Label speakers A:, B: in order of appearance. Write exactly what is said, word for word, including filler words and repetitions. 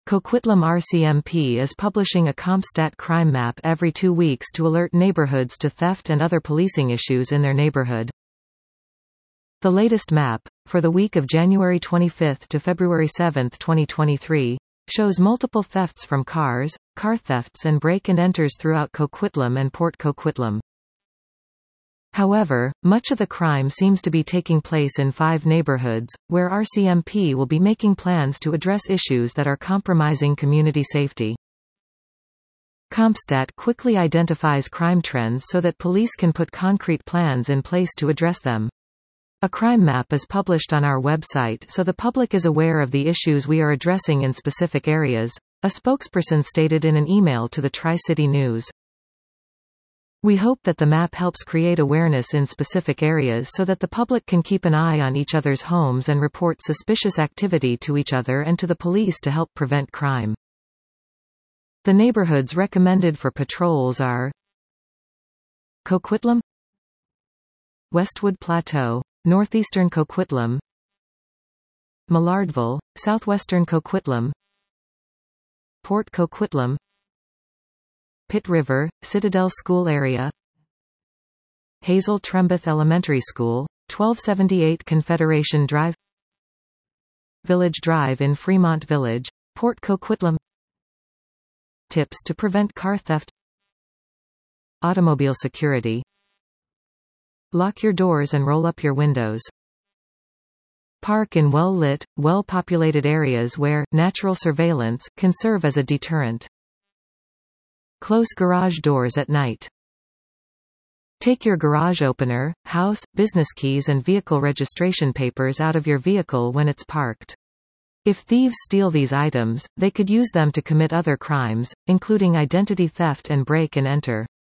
A: Coquitlam R C M P is publishing a CompStat crime map every two weeks to alert neighborhoods to theft and other policing issues in their neighborhood. The latest map, for the week of January twenty-fifth to February seventh twenty twenty-three, shows multiple thefts from cars, car thefts and break-and-enters throughout Coquitlam and Port Coquitlam. However, much of the crime seems to be taking place in five neighborhoods, where R C M P will be making plans to address issues that are compromising community safety. CompStat quickly identifies crime trends so that police can put concrete plans in place to address them. A crime map is published on our website so the public is aware of the issues we are addressing in specific areas, a spokesperson stated in an email to the Tri-City News. We hope that the map helps create awareness in specific areas so that the public can keep an eye on each other's homes and report suspicious activity to each other and to the police to help prevent crime. The neighborhoods recommended for patrols are Coquitlam, Westwood Plateau, Northeastern Coquitlam, Millardville, Southwestern Coquitlam, Port Coquitlam, Pitt River, Citadel School Area, Hazel Trembath Elementary School, twelve seventy-eight Confederation Drive, Village Drive in Fremont Village, Port Coquitlam. Tips to prevent car theft. Automobile security. Lock your doors and roll up your windows. Park in well-lit, well-populated areas where natural surveillance can serve as a deterrent. Close garage doors at night. Take your garage opener, house, business keys and vehicle registration papers out of your vehicle when it's parked. If thieves steal these items, they could use them to commit other crimes, including identity theft and break and enter.